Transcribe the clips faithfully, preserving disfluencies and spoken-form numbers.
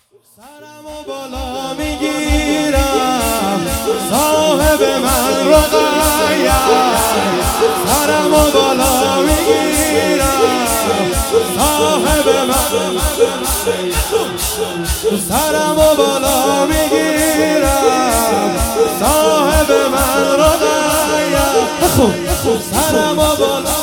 سرمو بالا میگیرم صاحب من رقیه، سرمو بالا میگیرم صاحب من، سرمو بالا میگیرم صاحب من رقیه، سرمو بالا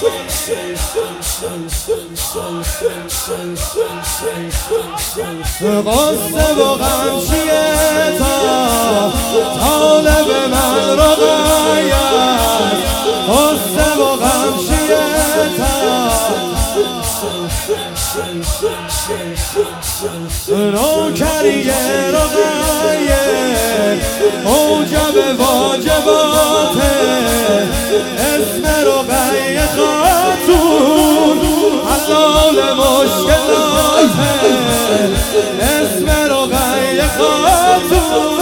قصه و غم چیه تا طالب من رقیه، قصه و غم چیه تا نوکری رقیه موجب واجباته، اسم رقیه خاتون حلال مشکلاته، اسم رقیه خاتون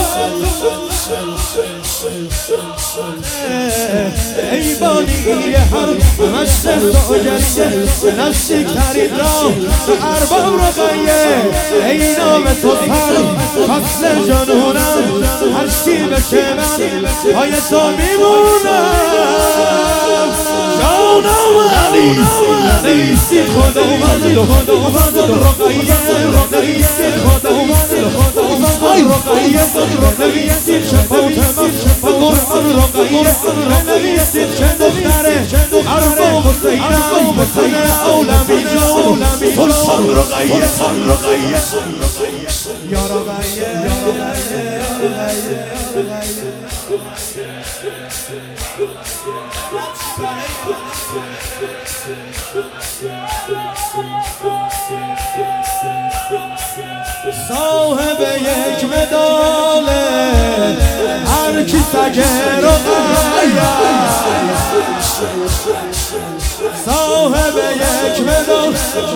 ای بانی هر مشت ساگریه نزدیک ترین را به ارباب رقیه، ای نام تو سر فصل جنونم، هر چی بشه من پای تو میمونم، جانم علی علی خدا اومد خدا اومد رقیه رقیه خدا اومد خدا اومد رقیه رقیه شفاعت من قرآن رقیه نویسید چه دختره ارباب حسینم حسین عالمی جان سلطان رقیه سلطان رقیه یا رقیه یا رقیه صاحب یک مداله هر کی سگ رقیه، صاحب یک مدال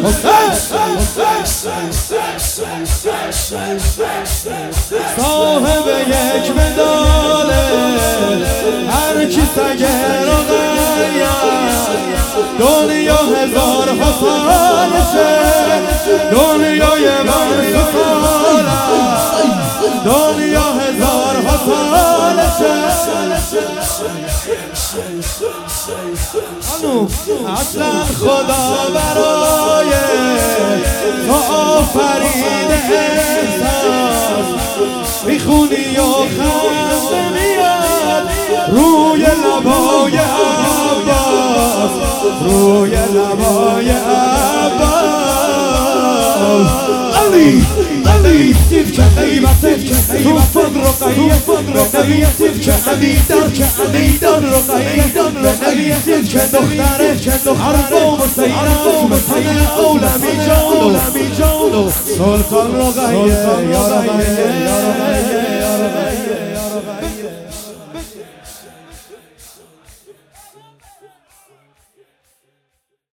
صاحب یک مداله هر کی سگ رقیه، دنیا هزار حسالشه دنیای من سفاله، دنیا هزار حسالشه اصلا خدا برای تو آفریده احساس، میخونی و خنده میاد روی لبای عباس، روی لبای عباس علی علی سید که غیبت توفان رقیه نویسید که علی در که علی در رقیه نویسید که دختره ارباب حسینم حسین عالمی جان سلطان رقیه یا رقیه